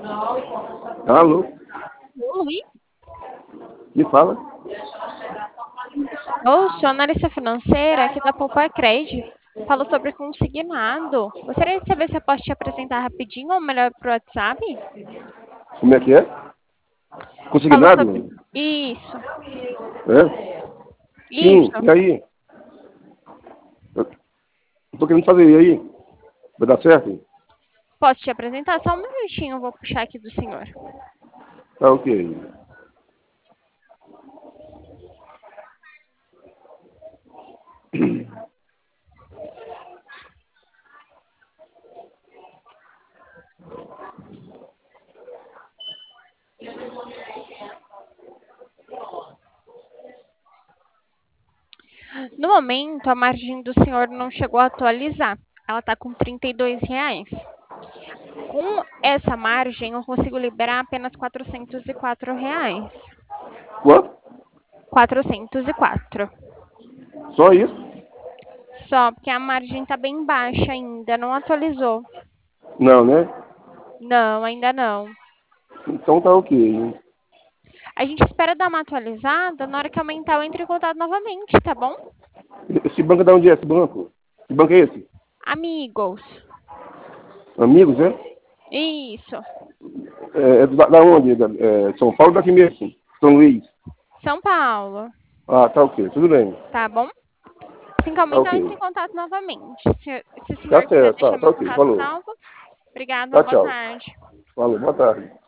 Alô? Oi, Me fala? eu sou analista financeira aqui da Poupa Cred. Falo sobre consignado. Gostaria de saber se eu posso te apresentar rapidinho ou melhor pro WhatsApp? Como é que é? Falo Consignado? sobre. Isso, É? Sim, isso. e aí? Eu tô querendo fazer, e aí? Vai dar certo? Posso te apresentar? Só um minutinho, eu vou puxar aqui do senhor. Tá ok. No momento, a margem do senhor não chegou a atualizar. Ela está com R$ 32. Com essa margem, eu consigo liberar apenas R$ 404. Quanto? 404. Só isso? Só porque a margem está bem baixa ainda, não atualizou. Não, né? Não, ainda não. Então tá ok. A gente espera dar uma atualizada, na hora que aumentar eu entro em contato novamente, tá bom? Esse banco é de onde é esse banco? Que banco é esse? Amigos. Amigos, é? Isso. É da onde? São Paulo daqui mesmo? São Luís? São Paulo, Ah, tá ok. Tudo bem. tá bom? Assim que Tá aumentar, eu ok. entro em contato novamente. Se o Tá senhor quiser certo. deixar Tá meu ok. contato Falou. salvo, obrigada, Tá, boa tchau. tarde. Falou. Boa tarde.